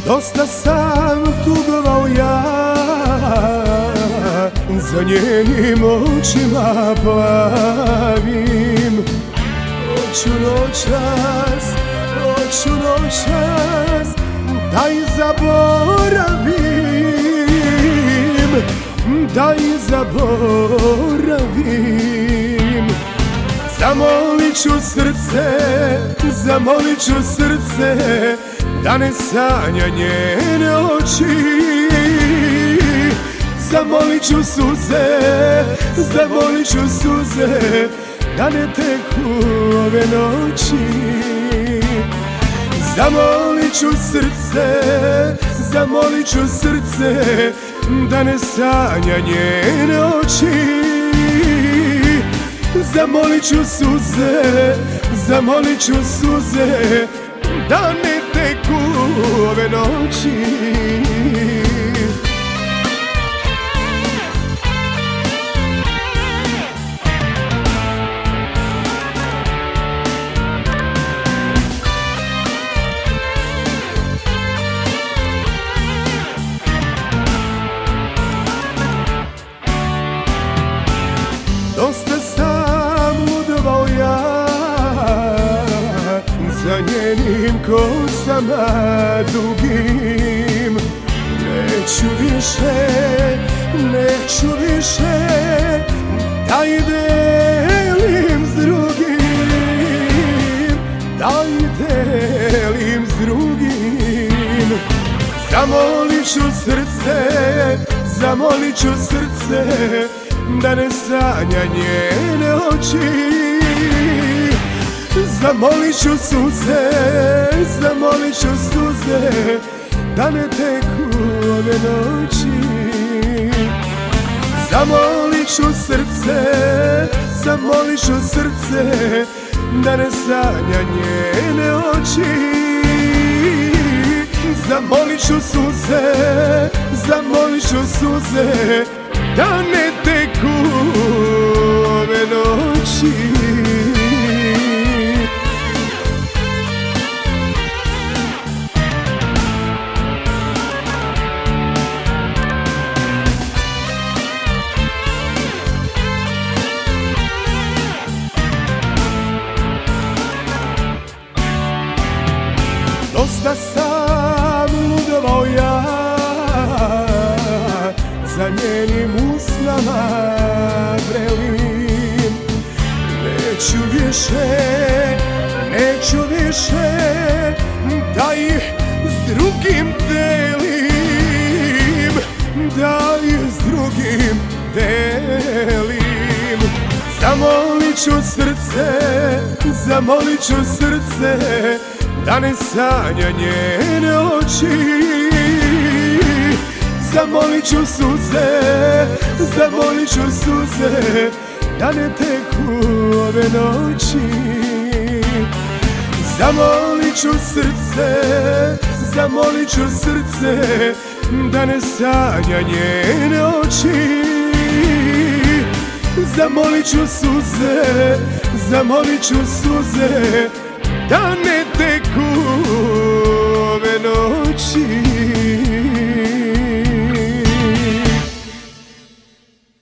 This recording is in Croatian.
Dosta sam tugovao ja, za njenim očima plavim. Hoću noćas da ih zaboravim, da ih zaboravim. Zamolit ću srce da ne sanja njene oči. Zamolit ću suze da ne teku ove noći. Zamolit ću srce da ne sanja njene oči. Zamolit ću suze da ne teku ove noći. Dosta sam ludovao ja, za njenim kosama dugim. Neću više da ih delim s drugim, da ih delim s drugim. Zamolit ću srce da ne sanja njene oči. Zamolit ću suze da ne teku ove noći. Zamolit ću srce da ne sanja njene oči. Zamolit ću suze da ne teku ove noći. Dosta sam ludovao ja, za njenim usnama vrelim. Neću više da ih s drugim delim, da ih s drugim delim. Zamolit ću srce da ne sanja njene oči. Zamolit ću suze da ne teku ove noći. Zamolit ću srce da ne sanja njene oči. Zamolit ću suze da ne